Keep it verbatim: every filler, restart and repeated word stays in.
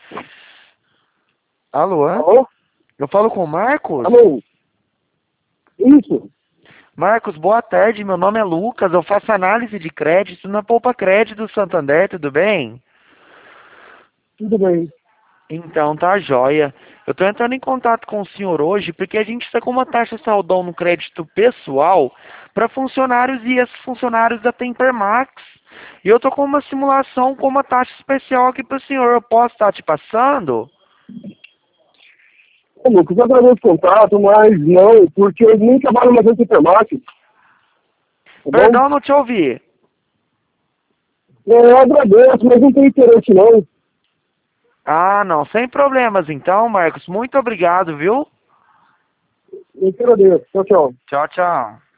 Alô? Alô? Eu falo com o Marcos? Alô? Isso? Marcos, boa tarde. Meu nome é Lucas. Eu faço análise de crédito na Poupa Crédito do Santander, tudo bem? Tudo bem. Então, tá joia. Eu tô entrando em contato com o senhor hoje porque a gente está com uma taxa saldão no crédito pessoal para funcionários e ex-funcionários da Tempermax. E eu tô com uma simulação com uma taxa especial aqui para o senhor. Eu posso estar te passando? Ô, Lucas, eu agradeço o contato, mas não, porque eu nem trabalho mais em supermarket, tá bom? Perdão, não te ouvi. É, eu agradeço, mas não tem interesse não. Ah, não, sem problemas então, Marcos. Muito obrigado, viu? Eu que agradeço. Tchau, tchau. Tchau, tchau.